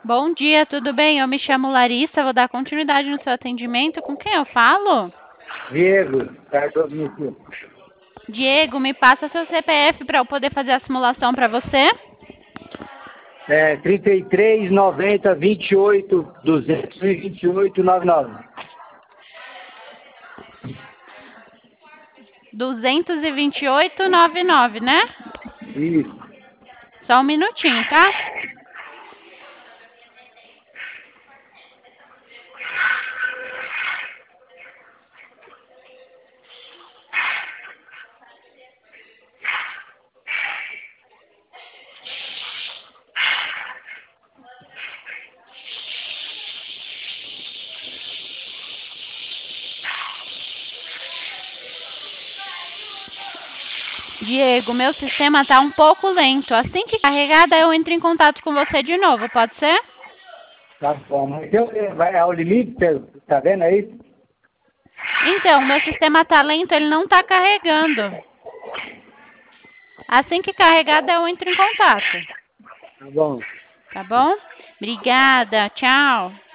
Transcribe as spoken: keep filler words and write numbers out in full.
Bom dia, tudo bem? Eu me chamo Larissa, vou dar continuidade no seu atendimento. Com quem eu falo? Diego, Cardoso. Diego, me passa seu C P F para eu poder fazer a simulação para você. É, trinta e três, noventa, vinte e oito, duzentos e vinte e oito, noventa e nove. duzentos e vinte e oito, noventa e nove, né? Isso. Só um minutinho, tá? Diego, meu sistema tá um pouco lento. Assim que carregar, daí eu entro em contato com você de novo, pode ser? Tá bom. Mas eu, é, vai ao limite, você tá vendo aí? Então, meu sistema tá lento, ele não tá carregando. Assim que carregar, daí eu entro em contato. Tá bom. Tá bom? Obrigada, tchau.